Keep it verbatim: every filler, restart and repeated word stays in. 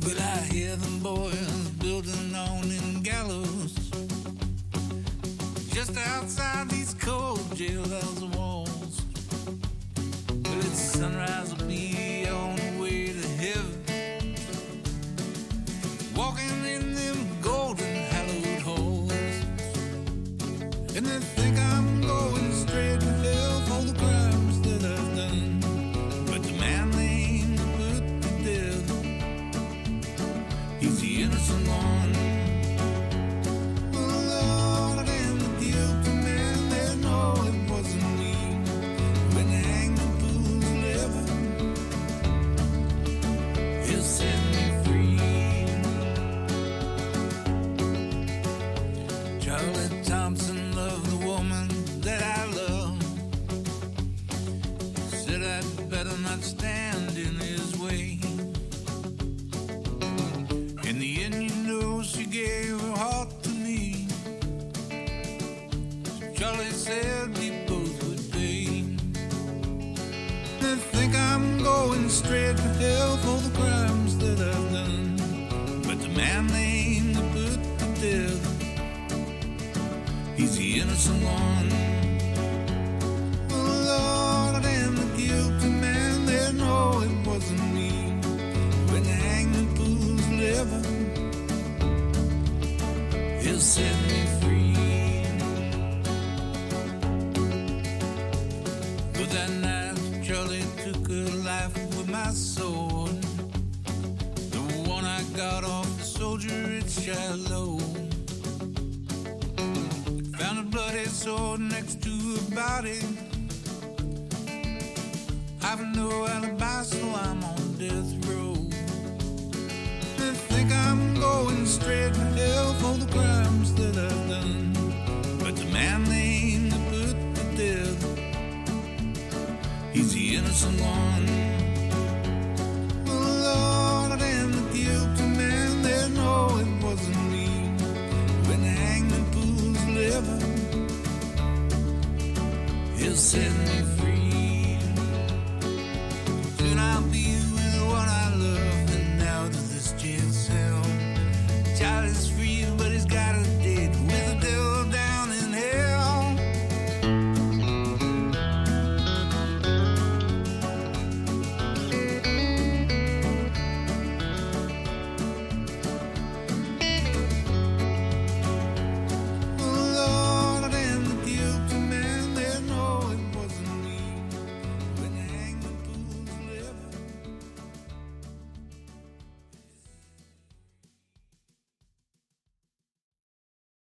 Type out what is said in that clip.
But I hear them boys building on in gallows just outside these cold jailhouse walls. But it's sunrise will be on the way to heaven, walking in them golden hallowed halls. And they think I'm going straight to hell for the crimes that I've done. But the man they aim to put to death, he's the innocent one. Oh Lord, I am the guilty man. They know it wasn't me. When they hang the fool's level, he'll set me free. Charlie Thompson loved the woman that I love. Said I'd better not stand in his way. In the end, you know, she gave her heart to me. Charlie said we both would pay. They think I'm going straight to hell for the crimes that I've done. But the man they aim to put to death, he's the innocent one. Oh Lord, I am the guilty man. They know it wasn't me. When they hang the fool's level, he'll set me free. But that night, Charlie took her life with my sword. The one I got off the soldier at Shiloh. Found a bloody sword next to her body. I've no alibi, so I'm on death row. They think I'm going straight to hell for the crimes that I've done. But the man they aim to put to death, he's the innocent one. Oh Lord, I am the guilty man. They know it wasn't me. When they hang the fool's level, he'll set me free.